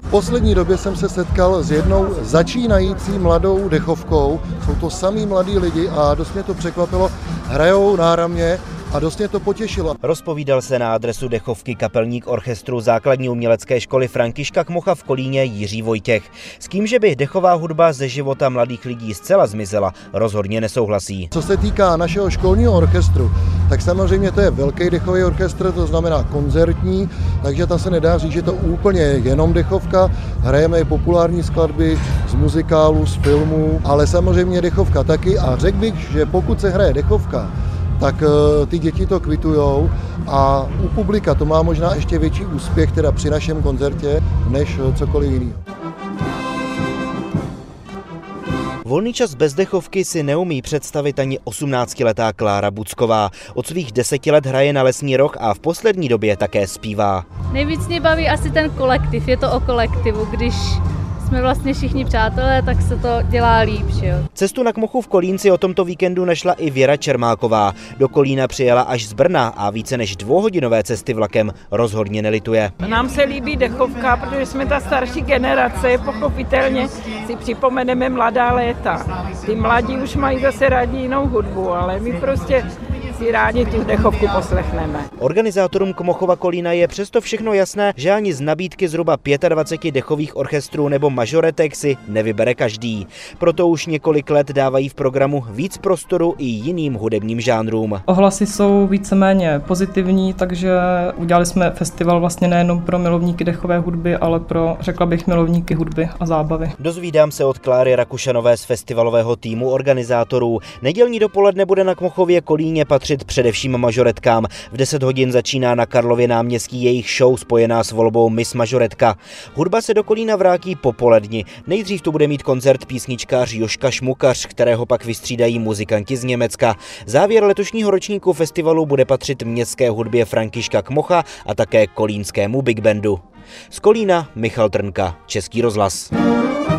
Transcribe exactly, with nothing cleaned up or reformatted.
V poslední době jsem se setkal s jednou začínající mladou dechovkou. Jsou to samý mladí lidi a dost mě to překvapilo. Hrajou náramně a dost mě to potěšilo. Rozpovídal se na adresu dechovky kapelník orchestru základní umělecké školy Františka Kmocha v Kolíně Jiří Vojtěch. S tím, že by dechová hudba ze života mladých lidí zcela zmizela, rozhodně nesouhlasí. Co se týká našeho školního orchestru, tak samozřejmě to je velký dechový orchestr, to znamená koncertní, takže tam se nedá říct, že to úplně jenom dechovka. Hrajeme i populární skladby z muzikálu, z filmů, ale samozřejmě dechovka taky a řekl bych, že pokud se hraje dechovka, tak ty děti to kvitujou a u publika to má možná ještě větší úspěch teda při našem koncertě než cokoliv jiného. Volný čas bez dechovky si neumí představit ani osmnáctiletá Klára Bucková. Od svých deseti let hraje na lesní roh a v poslední době také zpívá. Nejvíc mě baví asi ten kolektiv, je to o kolektivu, když jsme vlastně všichni přátelé, tak se to dělá líp, že jo. Cestu na Kmochu v Kolínci o tomto víkendu našla i Věra Čermáková. Do Kolína přijela až z Brna a více než dvouhodinové cesty vlakem rozhodně nelituje. Nám se líbí dechovka, protože jsme ta starší generace, pochopitelně si připomeneme mladá léta. Ty mladí už mají zase rádi jinou hudbu, ale my prostě si rádi tu dechovku poslechneme. Organizátorům Kmochova Kolína je přesto všechno jasné, že ani z nabídky zhruba dvaceti pěti dechových orchestrů nebo mažoretek si nevybere každý. Proto už několik let dávají v programu víc prostoru i jiným hudebním žánrům. Ohlasy jsou víceméně pozitivní, takže udělali jsme festival vlastně nejenom pro milovníky dechové hudby, ale pro, řekla bych, milovníky hudby a zábavy. Dozvídám se od Kláry Rakušanové z festivalového týmu organizátorů. Nedělní dopoledne bude na Kmochově Kolíně patřit především mažoretkám. V deset hodin začíná na Karlově náměstí jejich show spojená s volbou Miss Mažoretka. Hudba se do Kolína vrátí popoledni. Nejdřív tu bude mít koncert písničkář Joška Šmukař, kterého pak vystřídají muzikanti z Německa. Závěr letošního ročníku festivalu bude patřit městské hudbě Františka Kmocha a také kolínskému big bandu. Z Kolína Michal Trnka, Český rozhlas.